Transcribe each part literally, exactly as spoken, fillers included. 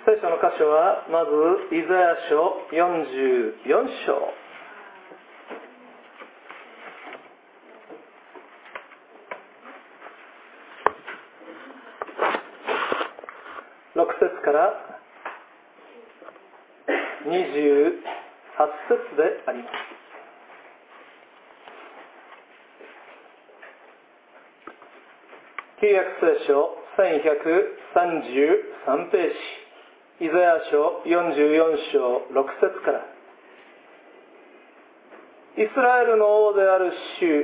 聖書の箇所はまずイザヤ書よんじゅうよん章、ろく節からにじゅうはち節であります。旧約聖書せんひゃくさんじゅうさんページ、イザヤ書よんじゅうよん章ろく節から、イスラエルの王である主、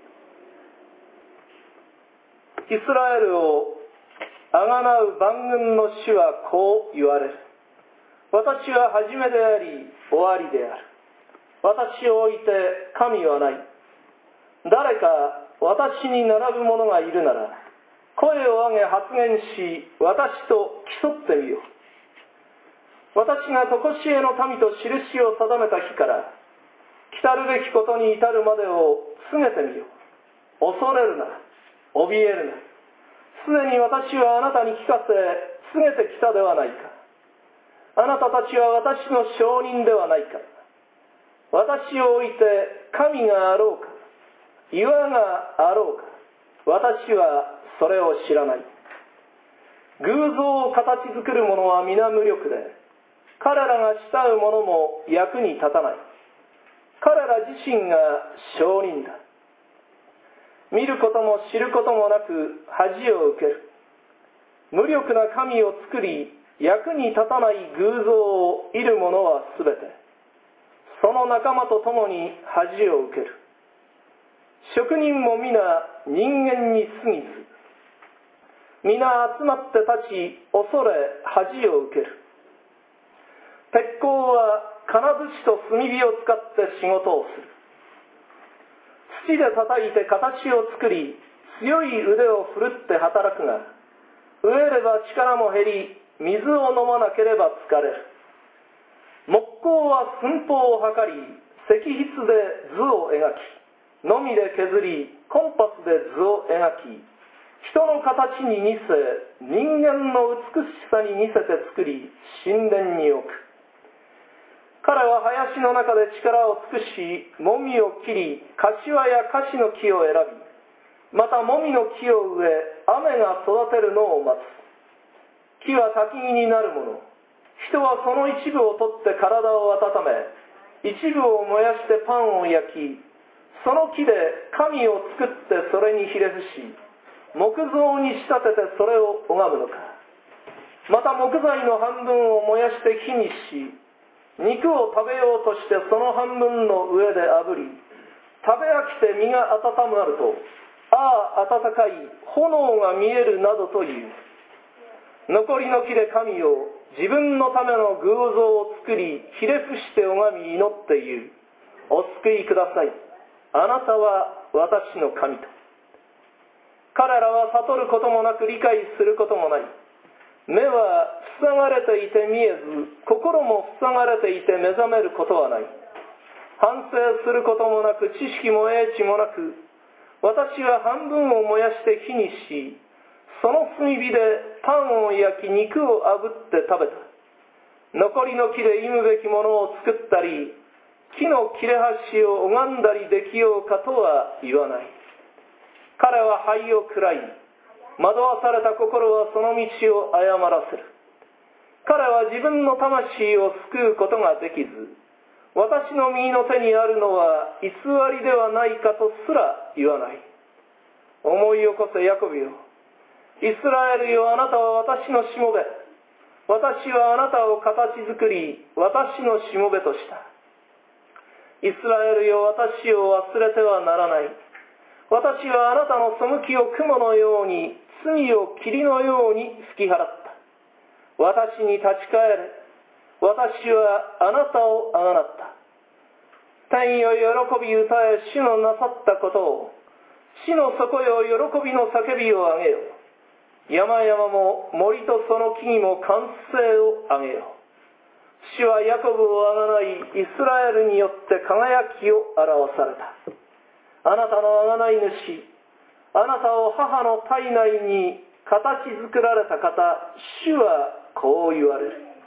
イスラエルをあがなう万軍の主はこう言われる。私は初めであり終わりである。私を置いて神はない。誰か私に並ぶ者がいるなら、声を上げ発言し、私と競ってみよう。私が常しえの民と印を定めた日から、来たるべきことに至るまでを告げてみよう。恐れるな、怯えるな。すでに私はあなたに聞かせ、告げてきたではないか。あなたたちは私の証人ではないか。私を置いて神があろうか、岩があろうか、私はそれを知らない。偶像を形作る者は皆無力で、彼らが慕う者も役に立たない。彼ら自身が証人だ。見ることも知ることもなく恥を受ける。無力な神を作り、役に立たない偶像を射る者はすべて、その仲間と共に恥を受ける。職人も皆人間に過ぎず、皆集まって立ち、恐れ恥を受ける。鉄工は金槌と炭火を使って仕事をする。土で叩いて形を作り、強い腕を振るって働くが、飢えれば力も減り、水を飲まなければ疲れる。木工は寸法を測り、石筆で図を描き、のみで削り、コンパスで図を描き、人の形に似せ、人間の美しさに似せて作り、神殿に置く。彼は林の中で力を尽くし、もみを切り、柏や樫の木を選び、またもみの木を植え、雨が育てるのを待つ。木は焚き木になるもの。人はその一部を取って体を温め、一部を燃やしてパンを焼き、その木で神を作ってそれにひれ伏し、木造に仕立ててそれを拝むのか。また木材の半分を燃やして火にし、肉を食べようとしてその半分の上で炙り、食べ飽きて身が温まると、ああ温かい炎が見えるなどという。残りの木で神を自分のための偶像を作り、ひれ伏して拝み祈って言う。お救いください。あなたは私の神と。彼らは悟ることもなく理解することもない。目は塞がれていて見えず、心も塞がれていて目覚めることはない。反省することもなく、知識も英知もなく、私は半分を燃やして火にし、その炭火でパンを焼き、肉を炙って食べた。残りの木で忌むべきものを作ったり、木の切れ端を拝んだりできようかとは言わない。彼は灰を喰らい、惑わされた心はその道を誤らせる。彼は自分の魂を救うことができず、私の右の手にあるのは偽りではないかとすら言わない。思い起こせヤコブよ。イスラエルよ、あなたは私のしもべ。私はあなたを形作り、私のしもべとした。イスラエルよ、私を忘れてはならない。私はあなたの背きを雲のように、罪を霧のように吹き払った。私に立ち返れ。私はあなたをあがなった。天よ、喜び歌え、主のなさったことを。地の底よ、喜びの叫びを上げよ。山々も森とその木々も歓声を上げよ。主はヤコブをあがない、イスラエルによって輝きを表された。あなたのあがない主、あなたを母の体内に形作られた方、主はこう言われる。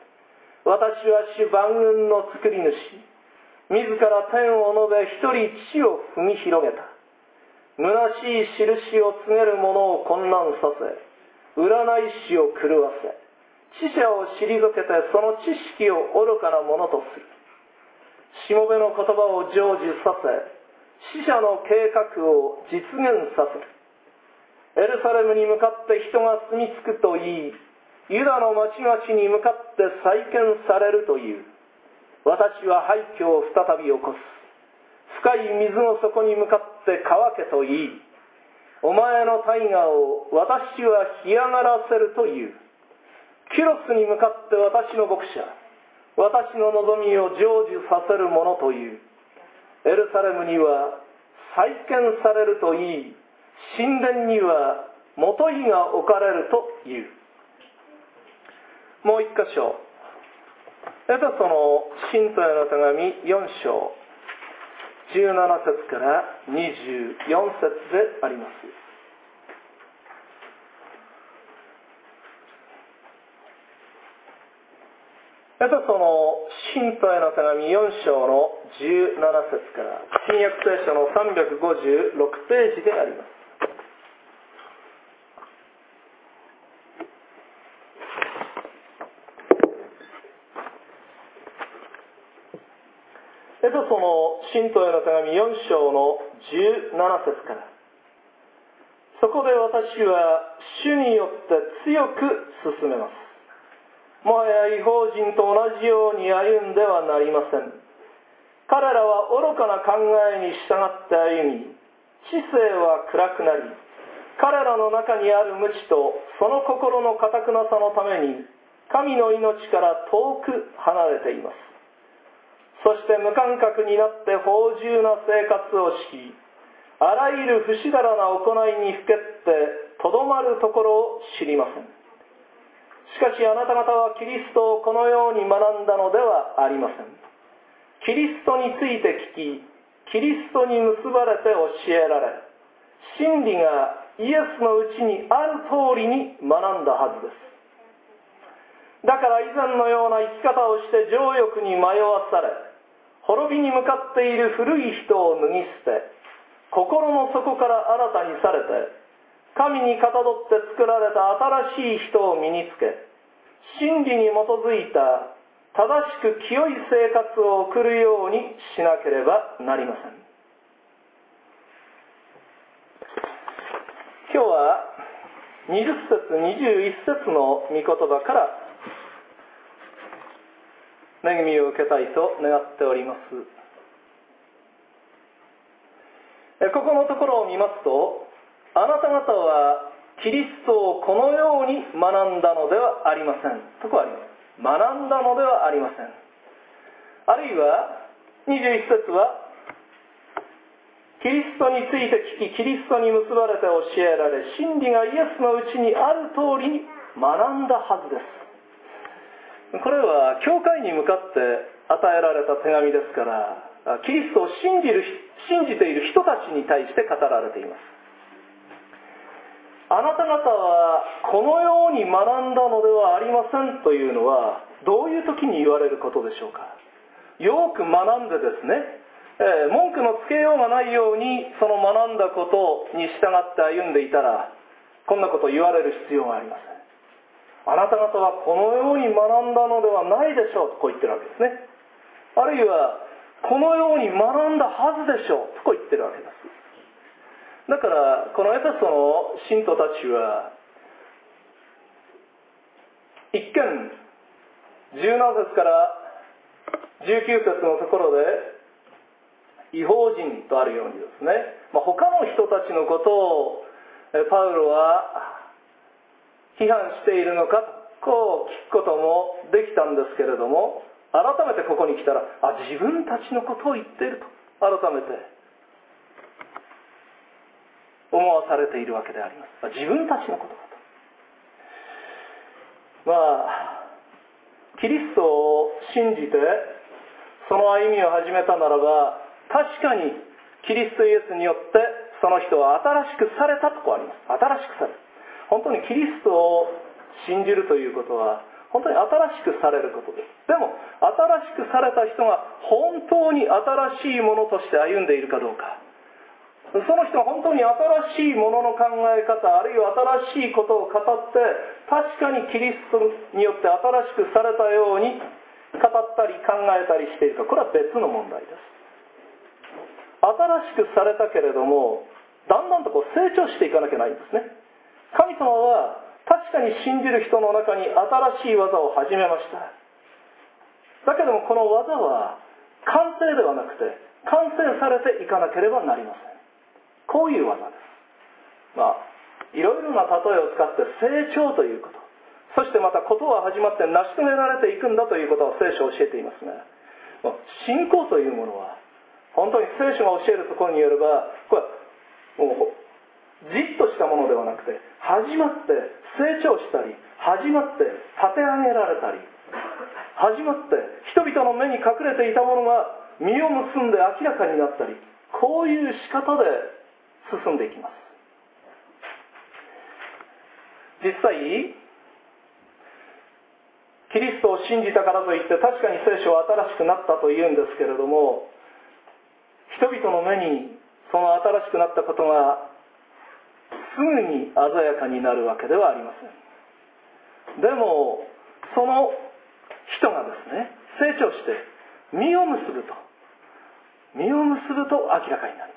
私は主万軍の作り主、自ら天を述べ一人地を踏み広げた。虚しい印を告げる者を混乱させ、占い師を狂わせ、知者を退けてその知識を愚かなものとする。しもべの言葉を成就させ、死者の計画を実現させる。エルサレムに向かって人が住み着くといい、ユダの町々に向かって再建されるという。私は廃墟を再び起こす。深い水の底に向かって乾けといい。お前の大河を私は干上がらせるという。キュロスに向かって私の牧者、私の望みを成就させるものという。エルサレムには再建されるといい。神殿には元井が置かれるという。もう一箇所、エペソの信徒への手紙よん章じゅうなな節からにじゅうよん節であります。エペソの信徒への手紙よん章のじゅうなな節から新約聖書のさんびゃくごじゅうろくページであります。エペソの信徒への手紙よん章のじゅうなな節から、そこで私は主によって強く進めます。もはや異邦人と同じように歩んではなりません。彼らは愚かな考えに従って歩み、知性は暗くなり、彼らの中にある無知とその心の堅くなさのために神の命から遠く離れています。そして無感覚になって放縦な生活をし、あらゆる不死だらな行いにふけってとどまるところを知りません。しかしあなた方はキリストをこのように学んだのではありません。キリストについて聞き、キリストに結ばれて教えられ、真理がイエスのうちにある通りに学んだはずです。だから以前のような生き方をして情欲に迷わされ、滅びに向かっている古い人を脱ぎ捨て、心の底から新たにされて、神にかたどって作られた新しい人を身につけ、真理に基づいた正しく清い生活を送るようにしなければなりません。今日はにじゅっ節にじゅういち節の御言葉から恵みを受けたいと願っております。ここのところを見ますと、あなた方はキリストをこのように学んだのではありませんとこうあります。学んだのではありません。あるいはにじゅういち節は、キリストについて聞き、キリストに結ばれて教えられ、真理がイエスのうちにある通りに学んだはずです。これは教会に向かって与えられた手紙ですから、キリストを信じる、信じている人たちに対して語られています。あなた方はこのように学んだのではありませんというのは、どういう時に言われることでしょうか。よく学んでですね、えー、文句のつけようがないようにその学んだことに従って歩んでいたら、こんなこと言われる必要がありません。あなた方はこのように学んだのではないでしょうとこう言ってるわけですね。あるいはこのように学んだはずでしょうとこう言ってるわけです。だからこのエペソの信徒たちは、一見じゅうなな節からじゅうきゅう節のところで異邦人とあるようにですね、まあ、他の人たちのことをパウロは批判しているのかとこう聞くこともできたんですけれども、改めてここに来たら、あ、自分たちのことを言っていると改めて思わされているわけであります。自分たちのことだと。まあキリストを信じてその歩みを始めたならば、確かにキリストイエスによってその人は新しくされたとこうあります。新しくされる。本当にキリストを信じるということは、 本当に新しくされることです。でも新しくされた人が本当に新しいものとして歩んでいるかどうか、その人が本当に新しいものの考え方、あるいは新しいことを語って確かにキリストによって新しくされたように語ったり考えたりしているか、これは別の問題です。新しくされたけれどもだんだんとこう成長していかなきゃないんですね。神様は確かに信じる人の中に新しい技を始めました。だけどもこの技は完成ではなくて完成されていかなければなりません。こういう技です。まあいろいろな例えを使って成長ということ、そしてまたことは始まって成し遂げられていくんだということを聖書を教えていますが、信仰というものは本当に聖書が教えるところによれば、これはもうじっとしたものではなくて、始まって成長したり、始まって立て上げられたり、始まって人々の目に隠れていたものが実を結んで明らかになったり、こういう仕方で進んでいきます。実際キリストを信じたからといって確かに聖書は新しくなったというんですけれども、人々の目にその新しくなったことがすぐに鮮やかになるわけではありません。でもその人がですね、成長して実を結ぶと実を結ぶと明らかになり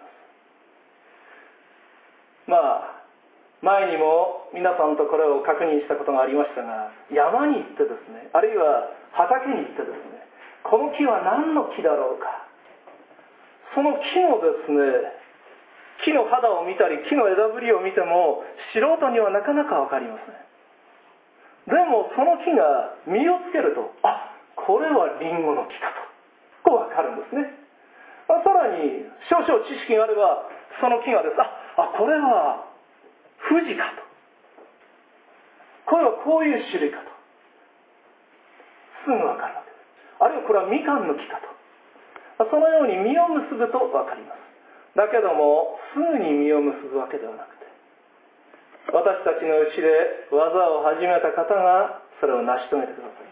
ます。まあ前にも皆さんとこれを確認したことがありましたが、山に行ってですね、あるいは畑に行ってですね、この木は何の木だろうか、その木のですね、木の肌を見たり木の枝ぶりを見ても素人にはなかなか分かりません。でもその木が実をつけると、あ、これはリンゴの木かとこう分かるんですね。さらに少々知識があればその木がですね、あ、あこれは富士かと、これはこういう種類かとすぐ分かるわけです。あるいはこれはみかんの木かと、そのように実を結ぶと分かります。だけどもすぐに実を結ぶわけではなくて、私たちのうちで技を始めた方がそれを成し遂げてくださいます。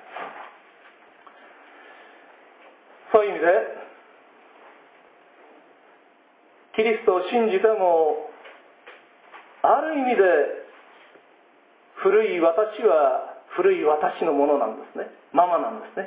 そういう意味でキリストを信じてもある意味で古い私は古い私のものなんですね、ままなんですね。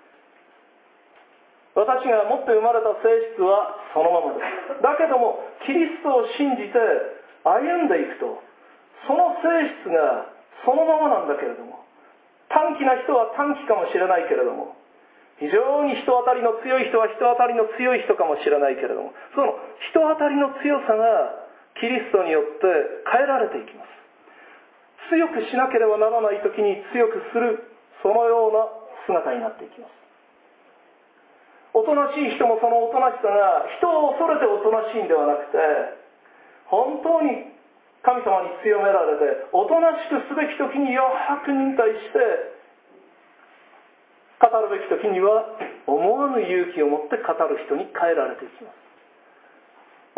私が持って生まれた性質はそのままです。だけどもキリストを信じて歩んでいくと、その性質がそのままなんだけれども、短気な人は短気かもしれないけれども、非常に人当たりの強い人は人当たりの強い人かもしれないけれども、その人当たりの強さがキリストによって変えられていきます。強くしなければならない時に強くする、そのような姿になっていきます。おとなしい人もそのおとなしさが人を恐れておとなしいんではなくて、本当に神様に強められておとなしくすべき時に弱く忍耐して、語るべき時には思わぬ勇気を持って語る人に変えられていきます。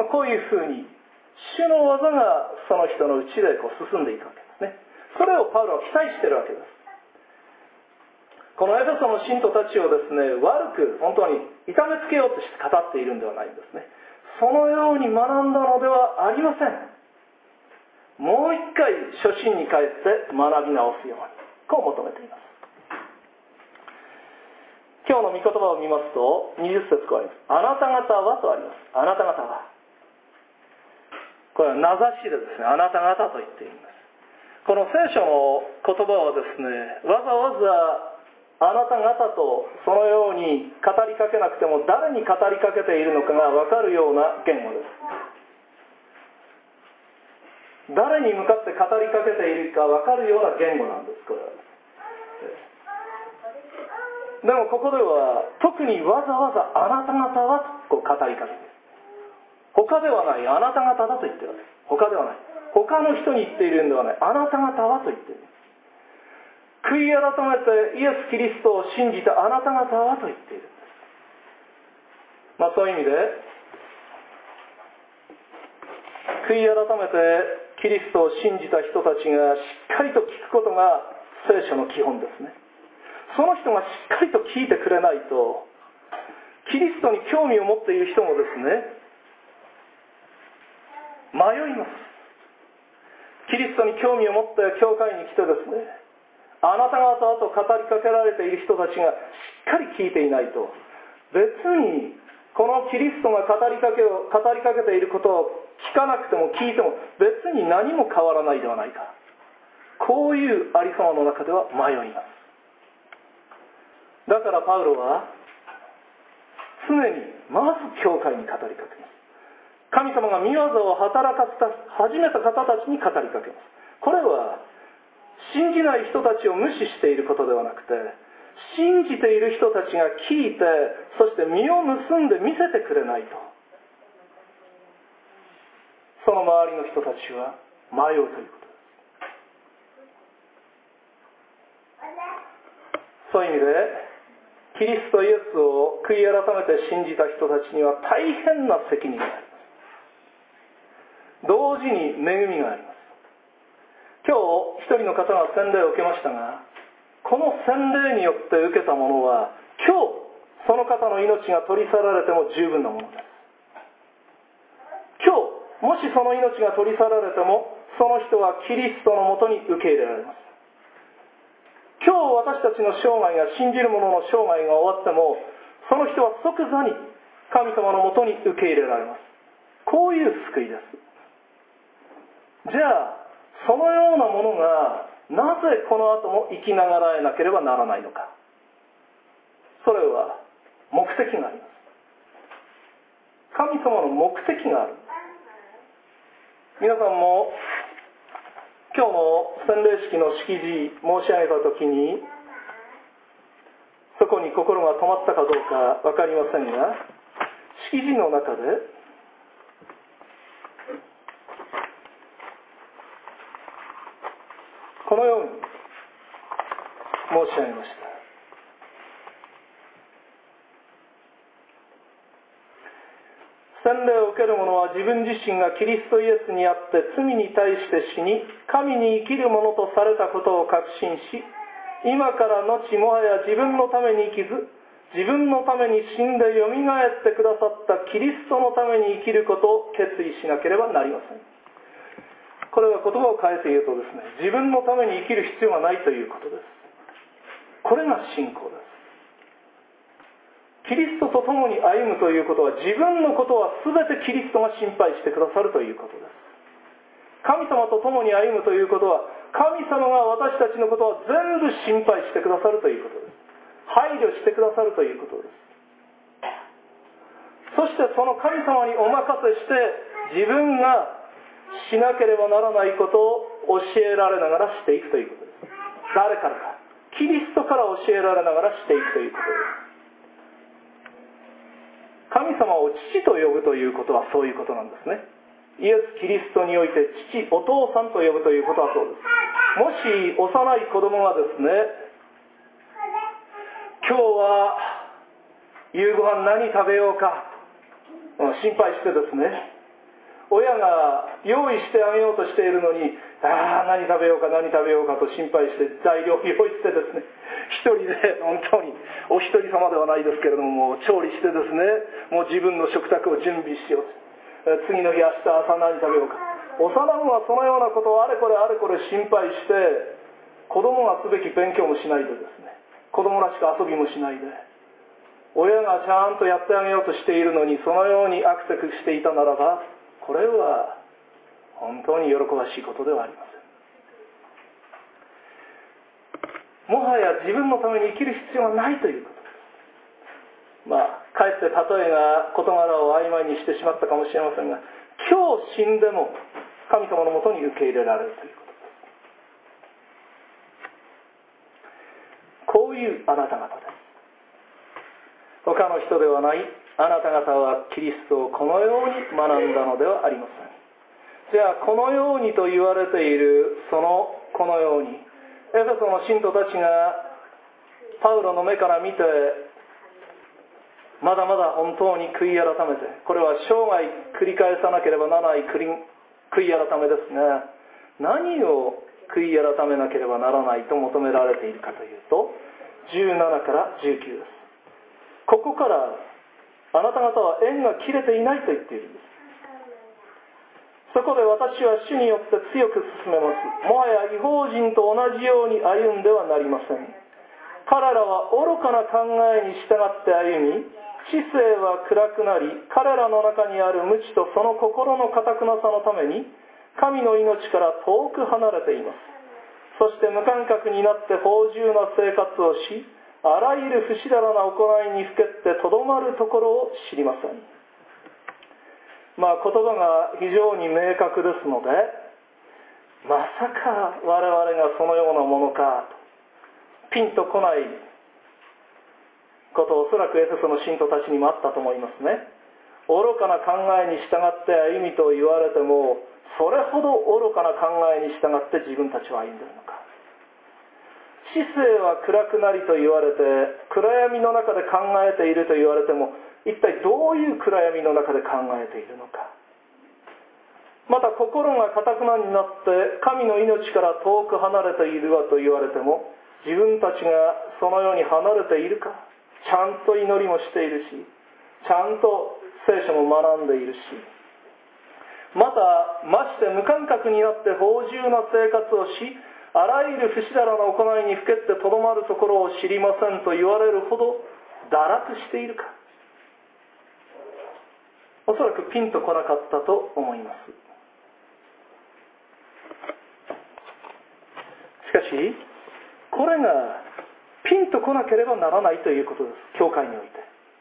こういうふうに主の技がその人のうちでこう進んでいくわけですね。それをパウロは期待しているわけです。このエペソの信徒たちをですね、悪く本当に痛めつけようとして語っているんではないんですね。そのように学んだのではありません。もう一回初心に帰って学び直すように、こう求めています。今日の御言葉を見ますとにじゅっ節こうあります。あなた方はとあります。あなた方は、これは名指しでですね、あなた方と言っています。この聖書の言葉はですね、わざわざあなた方とそのように語りかけなくても誰に語りかけているのかが分かるような言語です。誰に向かって語りかけているか分かるような言語なんです。これはでもここでは特にわざわざあなた方はとこう語りかけている。他ではない、あなた方だと言っているわけです。他ではない、他の人に言っているんではない、あなた方はと言っている。悔い改めてイエス・キリストを信じたあなた方はと言っているんです。まあそういう意味で悔い改めてキリストを信じた人たちがしっかりと聞くことが聖書の基本ですね。 その人がしっかりと聞いてくれないと、キリストに興味を持っている人もですね、迷います。キリストに興味を持って教会に来てですね、あなた方と語りかけられている人たちがしっかり聞いていないと、別にこのキリストが語りかけを語りかけていることを聞かなくても聞いても別に何も変わらないではないか、こういうありさまの中では迷います。だからパウロは常にまず教会に語りかけます。神様が御業を働かせた始めた方たちに語りかけます。これは信じない人たちを無視していることではなくて、信じている人たちが聞いて、そして実を結んで見せてくれないと、その周りの人たちは迷うということです。そういう意味でキリストイエスを悔い改めて信じた人たちには大変な責任があります。同時に恵みがあります。今日一人の方が洗礼を受けましたが、この洗礼によって受けたものは今日その方の命が取り去られても十分なものです。今日もしその命が取り去られても、その人はキリストのもとに受け入れられます。今日私たちの生涯が、信じる者の生涯が終わっても、その人は即座に神様のもとに受け入れられます。こういう救いです。じゃあそのようなものがなぜこの後も生きながらえなければならないのか。それは目的があります。神様の目的がある。皆さんも今日の洗礼式の式辞申し上げたときに、そこに心が止まったかどうか分かりませんが、式辞の中でこのように申し上げました。洗礼を受ける者は自分自身がキリストイエスにあって罪に対して死に、神に生きる者とされたことを確信し、今から後もはや自分のために生きず、自分のために死んでよみがえってくださったキリストのために生きることを決意しなければなりません。これは言葉を変えて言うとですね、自分のために生きる必要がないということです。これが信仰です。キリストと共に歩むということは、自分のことは全てキリストが心配してくださるということです。神様と共に歩むということは、神様が私たちのことは全部心配してくださるということです。配慮してくださるということです。そしてその神様にお任せして、自分がしなければならないことを教えられながらしていくということです。誰からか、キリストから教えられながらしていくということです。神様を父と呼ぶということはそういうことなんですね。イエス・キリストにおいて父、お父さんと呼ぶということはそうです。もし幼い子供がですね、今日は夕ご飯何食べようか心配してですね、親が用意してあげようとしているのに、ああ何食べようか何食べようかと心配して材料を用意してですね、一人で本当にお一人様ではないですけれども、調理してですね、もう自分の食卓を準備しようと、次の日明日朝何食べようか。幼子はそのようなことをあれこれあれこれ心配して、子供がすべき勉強もしないでですね、子供らしく遊びもしないで、親がちゃんとやってあげようとしているのにそのようにアクセクしていたならば、これは本当に喜ばしいことではありません。もはや自分のために生きる必要はないということです。まあかえって例えが事柄を曖昧にしてしまったかもしれませんが、今日死んでも神様のもとに受け入れられるということです。こういうあなた方です。他の人ではないあなた方はキリストをこのように学んだのではありません。じゃあこのようにと言われているそのこのように、エフェソの信徒たちがパウロの目から見て、まだまだ本当に悔い改めて、これは生涯繰り返さなければならない悔い改めですが、何を悔い改めなければならないと求められているかというと、 じゅうななからじゅうきゅうです。ここからあなた方は縁が切れていないと言っているんです。そこで私は主によって強く進めます。もはや異邦人と同じように歩んではなりません。彼らは愚かな考えに従って歩み、知性は暗くなり、彼らの中にある無知とその心の堅くなさのために神の命から遠く離れています。そして無感覚になって芳醇な生活をし、あらゆる不死だらな行いにふけってとどまるところを知りません。まあ言葉が非常に明確ですので、まさか我々がそのようなものかとピンとこないことをおそらくエフェソの信徒たちにもあったと思いますね。愚かな考えに従って歩みと言われても、それほど愚かな考えに従って自分たちは歩んでいるのか。知性は暗くなりと言われて、暗闇の中で考えていると言われても、一体どういう暗闇の中で考えているのか。また心が堅くなになって神の命から遠く離れているわと言われても、自分たちがそのように離れているか。ちゃんと祈りもしているし、ちゃんと聖書も学んでいるし、またまして無感覚になって芳醇な生活をし、あらゆる不死だらな行いにふけってとどまるところを知りませんと言われるほど堕落しているか。おそらくピンとこなかったと思います。しかしこれがピンとこなければならないということです。教会において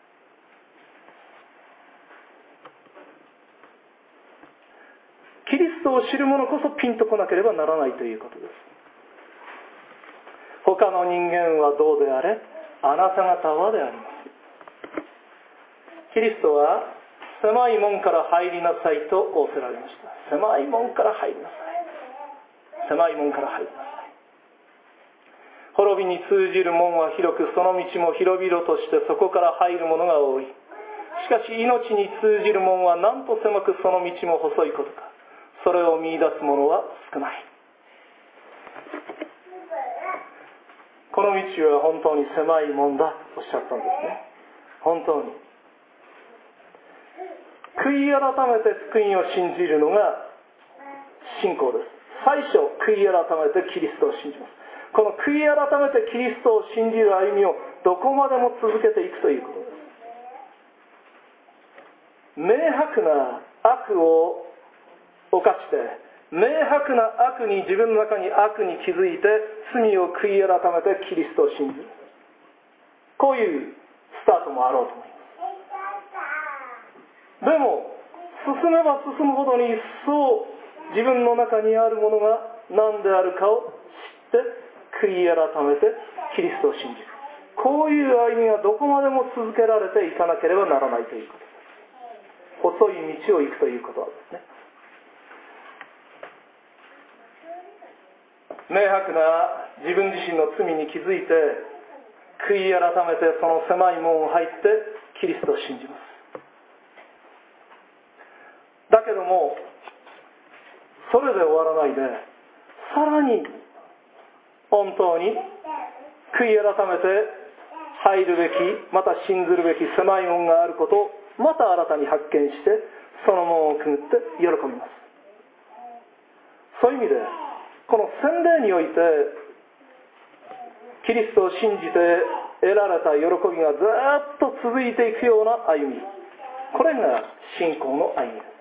キリストを知る者こそピンとこなければならないということです。他の人間はどうであれ、あなた方はであります。キリストは狭い門から入りなさいと仰せられました。狭い門から入りなさい。狭い門から入りなさい。滅びに通じる門は広く、その道も広々としてそこから入る者が多い。しかし命に通じる門はなんと狭く、その道も細いことか。それを見出す者は少ない。この道は本当に狭い門だとおっしゃったんですね。本当に悔い改めて福音を信じるのが信仰です。最初悔い改めてキリストを信じます。この悔い改めてキリストを信じる歩みをどこまでも続けていくということです。明白な悪を犯して明白な悪に、自分の中に悪に気づいて罪を悔い改めてキリストを信じる、こういうスタートもあろうと思います。でも進めば進むほどに一層自分の中にあるものが何であるかを知って悔い改めてキリストを信じる、こういう歩みがどこまでも続けられていかなければならないということです。細い道を行くということですね。明白な自分自身の罪に気づいて悔い改めてその狭い門を入ってキリストを信じます。だけどもそれで終わらないで、さらに本当に悔い改めて入るべき、また信ずるべき狭い門があることをまた新たに発見して、その門をくぐって喜びます。そういう意味でこの洗礼においてキリストを信じて得られた喜びがずっと続いていくような歩み、これが信仰の歩みです。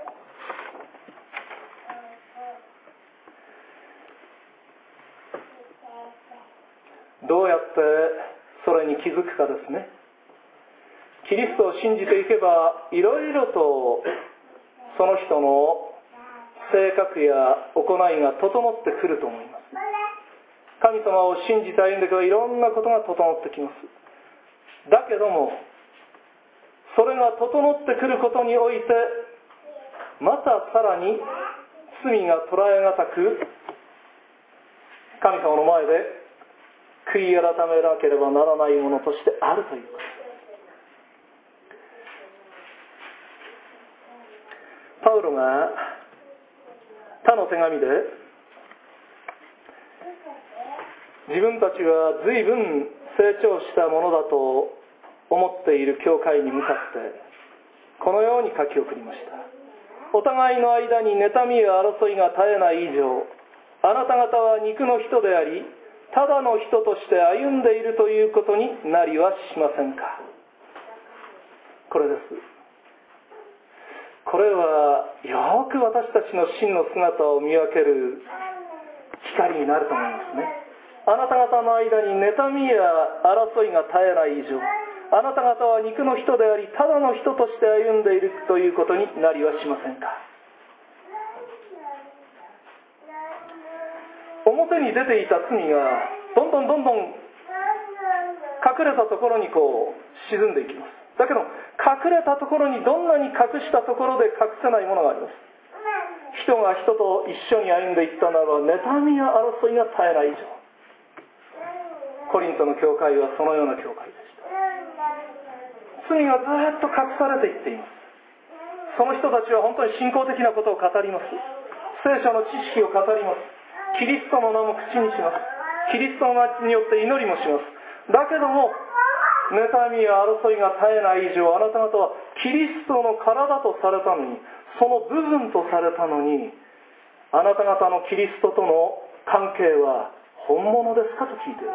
どうやってそれに気づくかですね。キリストを信じていけばいろいろとその人の性格や行いが整ってくると思います。神様を信じて歩んでいけばいろんなことが整ってきます。だけどもそれが整ってくることにおいてまたさらに罪が捉えがたく神様の前で悔い改めなければならないものとしてあるということです。パウロが他の手紙で自分たちは随分成長したものだと思っている教会に向かってこのように書き送りました。お互いの間に妬みや争いが絶えない以上、あなた方は肉の人であり、ただの人として歩んでいるということになりはしませんか。これです。これはよく私たちの真の姿を見分ける光になると思いますね。あなた方の間に妬みや争いが絶えない以上、あなた方は肉の人であり、ただの人として歩んでいるということになりはしませんか。表に出ていた罪がどんどんどんどん隠れたところにこう沈んでいきます。だけど隠れたところにどんなに隠したところで隠せないものがあります。人が人と一緒に歩んでいったならば、妬みや争いが絶えない以上。コリントの教会はそのような教会でした。罪がずっと隠されていっています。その人たちは本当に信仰的なことを語ります。聖書の知識を語ります。キリストの名も口にします。キリストの名によって祈りもします。だけども妬みや争いが絶えない以上、あなた方はキリストの体とされたのに、その部分とされたのに、あなた方のキリストとの関係は本物ですかと聞いている。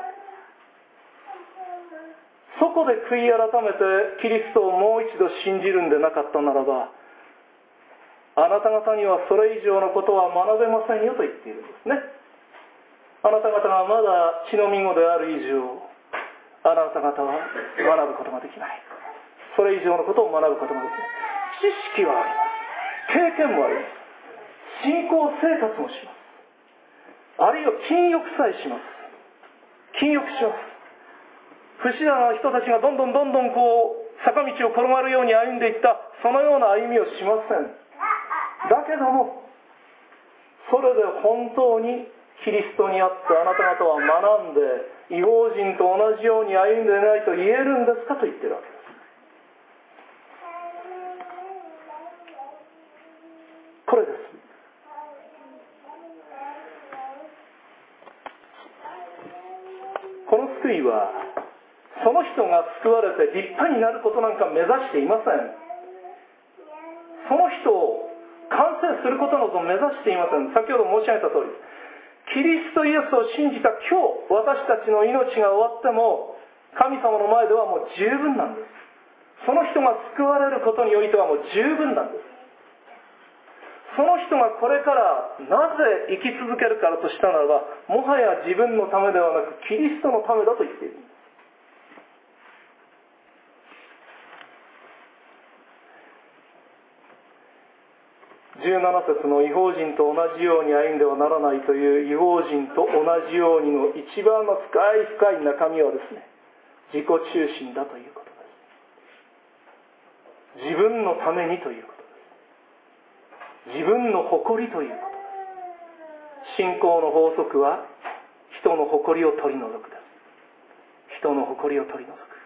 そこで悔い改めてキリストをもう一度信じるんでなかったならば、あなた方にはそれ以上のことは学べませんよと言っているんですね。あなた方がまだ血のみ子である以上、あなた方は学ぶことができない。それ以上のことを学ぶことができない。知識はあります。経験もあります。信仰生活もします。あるいは禁欲さえします。禁欲します。不死だな人たちがどんどんどんどんこう坂道を転がるように歩んでいった、そのような歩みをしません。だけどもそれで本当にキリストにあってあなた方は学んで異邦人と同じように歩んでいないと言えるんですかと言ってるわけです。これです。この救いはその人が救われて立派になることなんか目指していません。その人を完成することなど目指していません。先ほど申し上げた通り、キリストイエスを信じた今日、私たちの命が終わっても神様の前ではもう十分なんです。その人が救われることにおいてはもう十分なんです。その人がこれからなぜ生き続けるからとしたならば、もはや自分のためではなくキリストのためだと言っている。じゅうなな節の異邦人と同じように歩んではならないという異邦人と同じようにの一番の深い深い中身はですね、自己中心だということです。自分のためにということです。自分の誇りということです。信仰の法則は人の誇りを取り除くです。人の誇りを取り除く。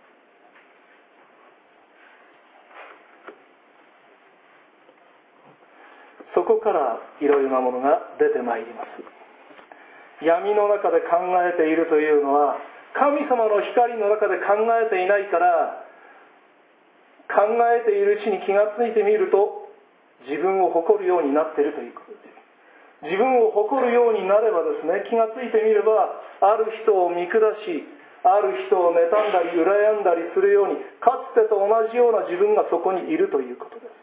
そこからいろいろなものが出てまいります。闇の中で考えているというのは、神様の光の中で考えていないから、考えているうちに気がついてみると自分を誇るようになっているということです。自分を誇るようになればですね、気がついてみれば、ある人を見下し、ある人を妬んだり羨んだりするように、かつてと同じような自分がそこにいるということです。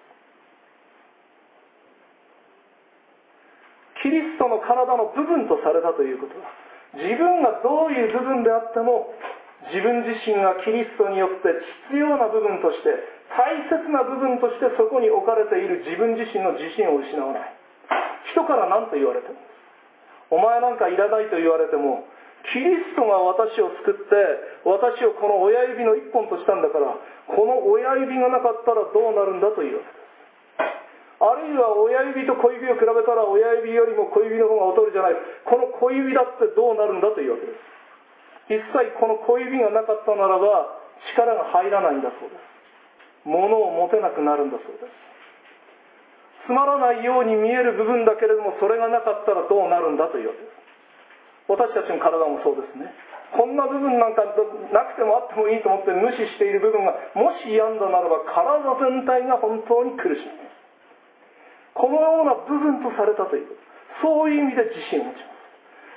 キリストの体の部分とされたということは、自分がどういう部分であっても、自分自身がキリストによって必要な部分として、大切な部分としてそこに置かれている自分自身の自信を失わない。人から何と言われても、お前なんかいらないと言われても、キリストが私を救って、私をこの親指の一本としたんだから、この親指がなかったらどうなるんだというわけです。あるいは親指と小指を比べたら親指よりも小指の方が劣るじゃない。この小指だってどうなるんだというわけです。一切この小指がなかったならば力が入らないんだそうです。物を持てなくなるんだそうです。つまらないように見える部分だけれども、それがなかったらどうなるんだというわけです。私たちの体もそうですね。 こんな部分なんかなくてもあってもいいと思って無視している部分がもし病んだならば体全体が本当に苦しみます。このような部分とされたという、そういう意味で自信を持ちます。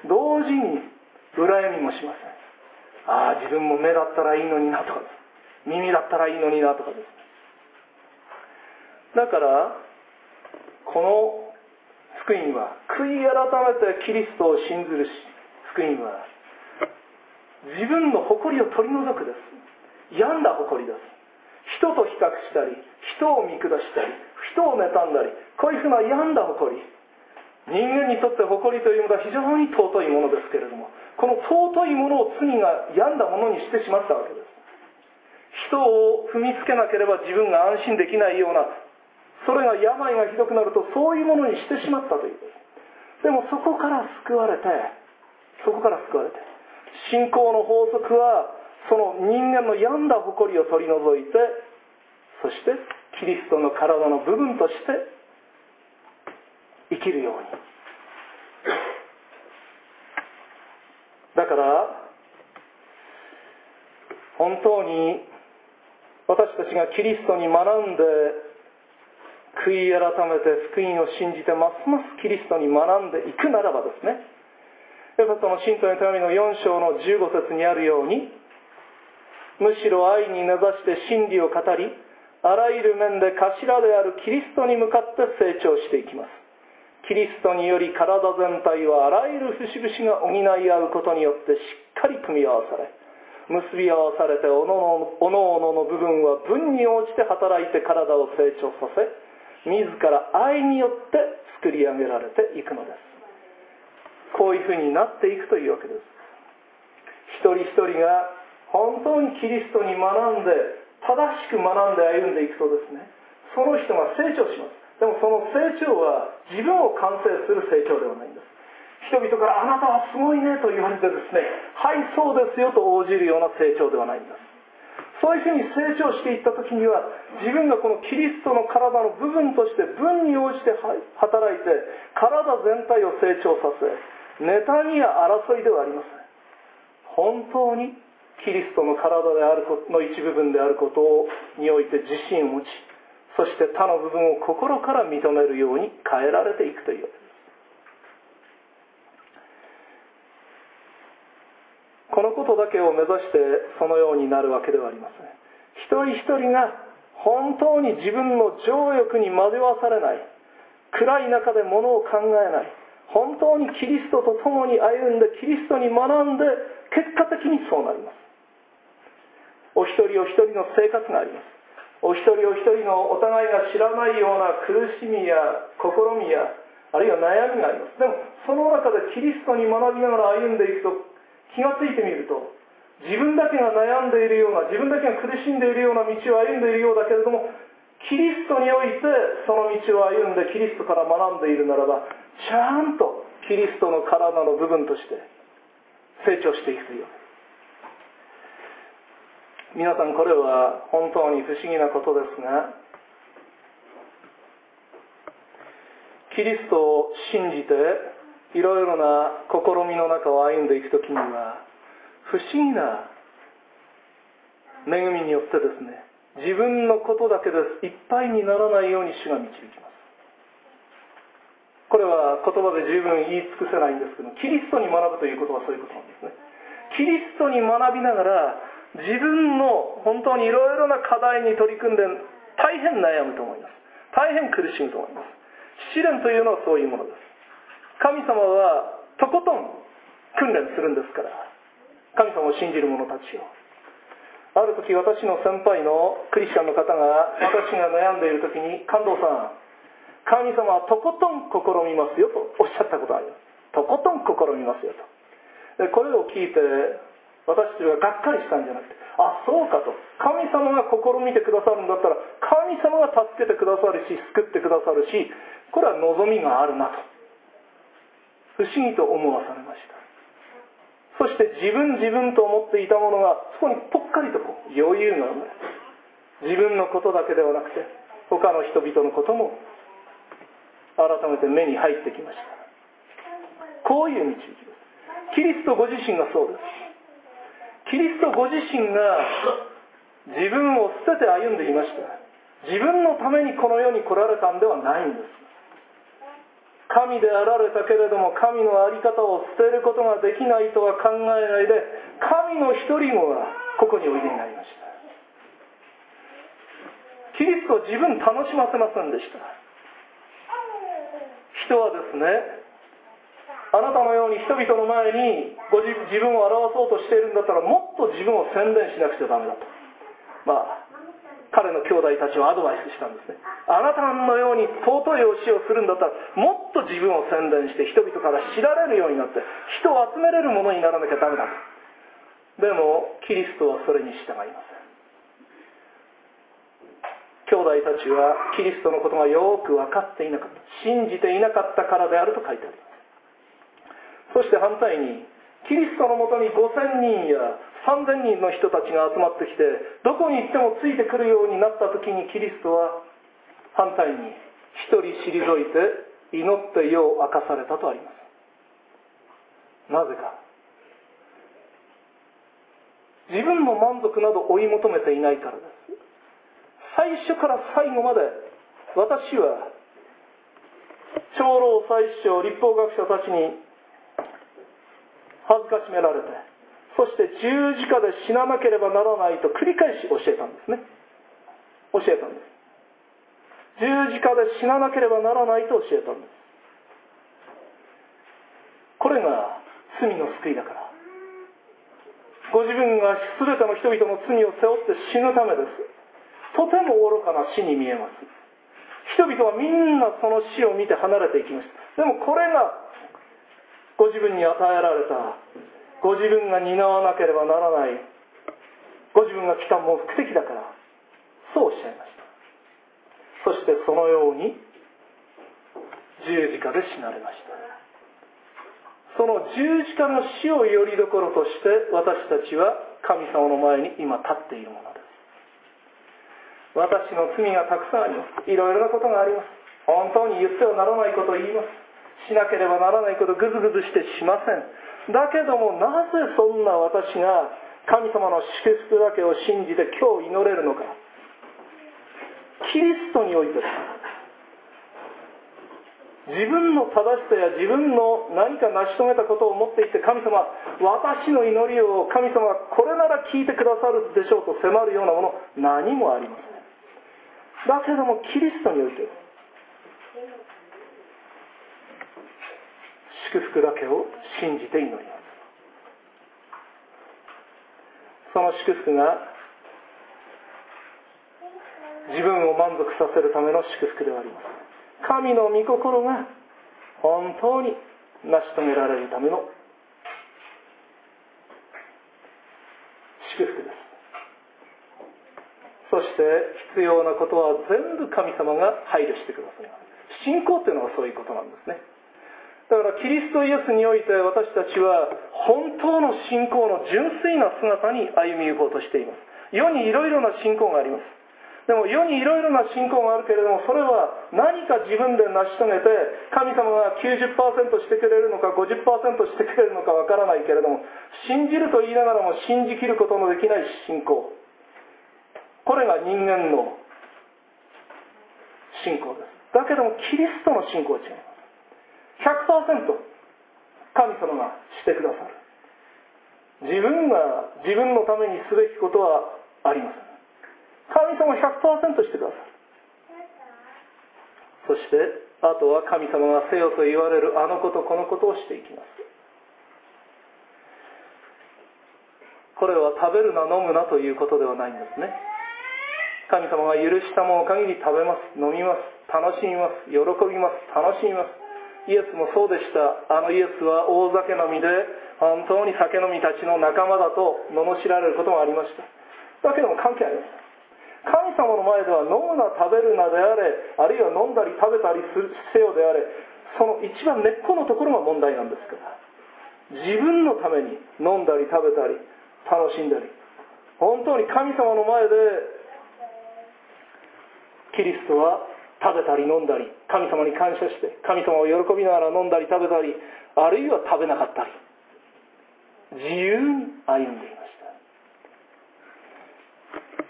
同時に羨みもしません。ああ、自分も目だったらいいのになとかです。耳だったらいいのになとかです。だからこの福音は悔い改めてキリストを信ずるし、福音は自分の誇りを取り除くです。病んだ誇りです。人と比較したり、人を見下したり、人を妬んだり、こういうふうな病んだ誇り、人間にとって誇りというものは非常に尊いものですけれども、この尊いものを罪が病んだものにしてしまったわけです。人を踏みつけなければ自分が安心できないような、それが病がひどくなるとそういうものにしてしまったということです。でもそこから救われて、そこから救われて、信仰の法則はその人間の病んだ誇りを取り除いて、そしてキリストの体の部分として生きるように。だから本当に私たちがキリストに学んで悔い改めて福音を信じてますますキリストに学んでいくならばですね、エペソの信徒への手紙のよん章のじゅうご節にあるように、むしろ愛に根ざして真理を語り、あらゆる面で頭であるキリストに向かって成長していきます。キリストにより体全体はあらゆる節々が補い合うことによってしっかり組み合わされ、結び合わされておのおのおのの部分は分に応じて働いて体を成長させ、自ら愛によって作り上げられていくのです。こういうふうになっていくというわけです。一人一人が本当にキリストに学んで、正しく学んで歩んでいくとですね、その人が成長します。でもその成長は自分を完成する成長ではないんです。人々からあなたはすごいねと言われてですね、はいそうですよと応じるような成長ではないんです。そういうふうに成長していった時には、自分がこのキリストの体の部分として分に応じて働いて、体全体を成長させ、妬みや争いではありません。本当にキリストの体であることの一部分であることにおいて自信を持ち、そして他の部分を心から認めるように変えられていくというわけです。このことだけを目指してそのようになるわけではありません。一人一人が本当に自分の情欲に惑わされない、暗い中で物を考えない、本当にキリストと共に歩んでキリストに学んで、結果的にそうなります。お一人お一人の生活があります。お一人お一人のお互いが知らないような苦しみや試みや、あるいは悩みがあります。でもその中でキリストに学びながら歩んでいくと、気がついてみると、自分だけが悩んでいるような、自分だけが苦しんでいるような道を歩んでいるようだけれども、キリストにおいてその道を歩んでキリストから学んでいるならば、ちゃんとキリストの体の部分として成長していくという。皆さん、これは本当に不思議なことですが、キリストを信じていろいろな試みの中を歩んでいくときには、不思議な恵みによってですね、自分のことだけでいっぱいにならないように主が導きます。これは言葉で十分言い尽くせないんですけど、キリストに学ぶということはそういうことなんですね。キリストに学びながら、自分の本当にいろいろな課題に取り組んで大変悩むと思います。大変苦しむと思います。試練というのはそういうものです。神様はとことん訓練するんですから、神様を信じる者たちを。ある時、私の先輩のクリスチャンの方が、私が悩んでいる時に、感動さん、神様はとことん試みますよとおっしゃったことがあります。とことん試みますよと。でこれを聞いて、私たちががっかりしたんじゃなくて、あ、そうかと。神様が試みてくださるんだったら、神様が助けてくださるし、救ってくださるし、これは望みがあるなと。不思議と思わされました。そして自分自分と思っていたものが、そこにぽっかりとこう余裕が生まれ、自分のことだけではなくて、他の人々のことも改めて目に入ってきました。こういう導きです。キリストご自身がそうです。 キリストご自身が自分を捨てて歩んでいました。自分のためにこの世に来られたんではないんです。神であられたけれども、神の在り方を捨てることができないとは考えないで、神の一人子がここにおいでになりました。キリストは自分楽しませませんでした。人はですね、あなたのように人々の前にご自自分を表そうとしているんだったら、もっと自分を宣伝しなくちゃダメだと、まあ彼の兄弟たちをアドバイスしたんですね。あなたのように尊い教えをするんだったら、もっと自分を宣伝して人々から知られるようになって人を集めれるものにならなきゃダメだと。でもキリストはそれに従いません。兄弟たちはキリストのことがよく分かっていなかった、信じていなかったからであると書いてあります。そして反対に、キリストのもとにごせんにんやさんぜんにんの人たちが集まってきて、どこに行ってもついてくるようになった時に、キリストは反対に一人退いて祈って世を明かされたとあります。なぜか、自分の満足など追い求めていないからです。最初から最後まで私は長老祭司長律法学者たちに恥ずかしめられて、そして十字架で死ななければならないと繰り返し教えたんですね。教えたんです。十字架で死ななければならないと教えたんです。これが罪の救いだから。ご自分が全ての人々の罪を背負って死ぬためです。とても愚かな死に見えます。人々はみんなその死を見て離れていきました。でもこれがご自分に与えられた、ご自分が担わなければならない、ご自分が来た目的だから、そうおっしゃいました。そしてそのように十字架で死なれました。その十字架の死をよりどころとして、私たちは神様の前に今立っているものです。私の罪がたくさんあります。いろいろなことがあります。本当に言ってはならないことを言います。しなければならないことをぐずぐずしてしません。だけども、なぜそんな私が神様の祝福だけを信じて今日祈れるのか。キリストにおいてです。自分の正しさや自分の何か成し遂げたことを持っていって、神様、私の祈りを神様はこれなら聞いてくださるでしょうと迫るようなもの何もありません。だけどもキリストにおいて祝福だけを信じて祈ります。その祝福が自分を満足させるための祝福ではあります。神の御心が本当に成し遂げられるための祝福です。そして必要なことは全部神様が配慮してくださいます。信仰というのはそういうことなんですね。だからキリストイエスにおいて私たちは本当の信仰の純粋な姿に歩みゆこうとしています。世にいろいろな信仰があります。でも世にいろいろな信仰があるけれども、それは何か自分で成し遂げて神様が きゅうじゅっパーセント してくれるのか ごじゅっパーセント してくれるのかわからないけれども、信じると言いながらも信じきることのできない信仰、これが人間の信仰です。だけどもキリストの信仰は違います。ひゃくパーセント 神様がしてくださる。自分が自分のためにすべきことはありません。神様 ひゃくパーセント してくださる。そしてあとは神様がせよと言われるあのことこのことをしていきます。これは食べるな飲むなということではないんですね。神様が許したもの限り食べます、飲みます、楽しみます、喜びます、楽しみます。イエスもそうでした。あのイエスは大酒飲みで本当に酒飲みたちの仲間だと罵られることもありました。だけども関係ありません。神様の前では飲むな食べるなであれ、あるいは飲んだり食べたりせよであれ、その一番根っこのところが問題なんですから、自分のために飲んだり食べたり楽しんだり、本当に神様の前でキリストは食べたり飲んだり、神様に感謝して神様を喜びながら飲んだり食べたり、あるいは食べなかったり、自由に歩んでいました。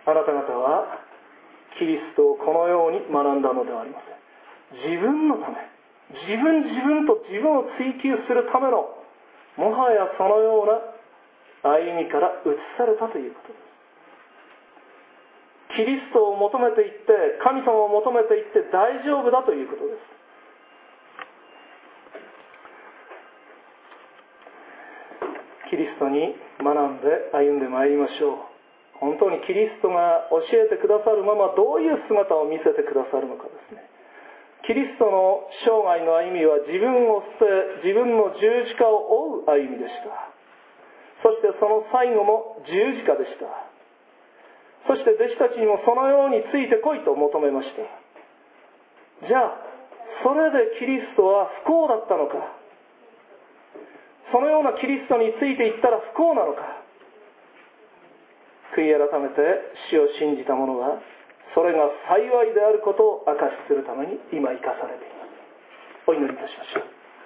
あなた方はキリストをこのように学んだのではありません。自分のため、自分自分と自分を追求するための、もはやそのような歩みから移されたということです。キリストを求めていって、神様を求めていって大丈夫だということです。キリストに学んで歩んでまいりましょう。本当にキリストが教えてくださるままどういう姿を見せてくださるのかですね。キリストの生涯の歩みは自分を捨て、自分の十字架を追う歩みでした。そしてその最後も十字架でした。そして弟子たちにもそのようについてこいと求めました。じゃあそれでキリストは不幸だったのか、そのようなキリストについていったら不幸なのか。悔い改めて死を信じた者はそれが幸いであることを証しするために今生かされています。お祈りいたしましょう。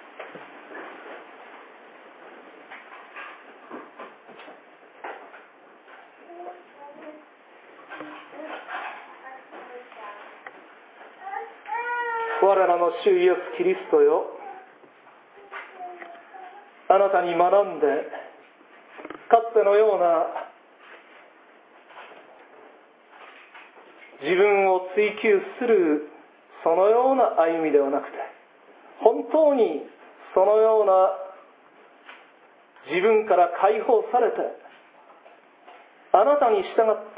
我らの主イエスキリストよ、あなたに学んでかつてのような自分を追求するそのような歩みではなくて、本当にそのような自分から解放されてあなたに従って、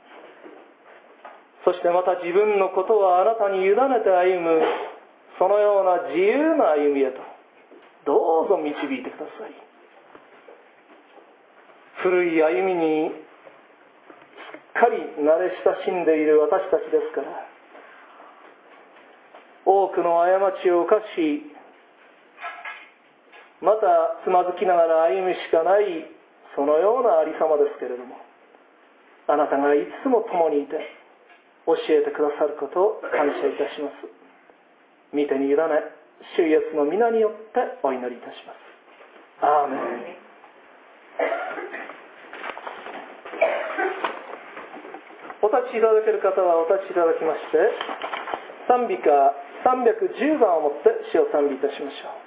そしてまた自分のことはあなたに委ねて歩むそのような自由な歩みへとどうぞ導いてください。古い歩みにすっかり慣れ親しんでいる私たちですから、多くの過ちを犯し、またつまずきながら歩むしかないそのようなありさまですけれども、あなたがいつも共にいて教えてくださることを感謝いたします。御手に委ね、主イエスの皆によってお祈りいたします。アーメン。お立ちいただける方はお立ちいただきまして、賛美歌さんびゃくじゅうばんをもって主を賛美いたしましょう。